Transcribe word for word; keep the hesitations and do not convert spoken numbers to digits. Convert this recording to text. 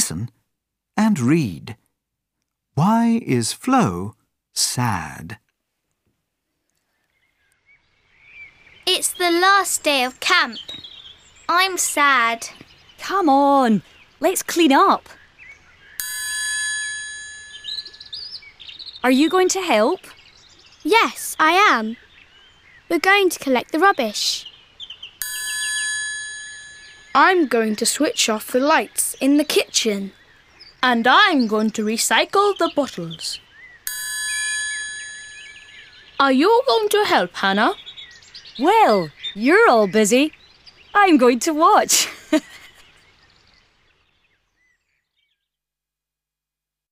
listen and read. Why is Flo sad? It's the last day of camp. I'm sad. Come on, let's clean up. Are you going to help? Yes, I am. We're going to collect the rubbish. I'm going to switch off the lights in the kitchen. And I'm going to recycle the bottles. Are you going to help, Hannah? Well, you're all busy. I'm going to watch.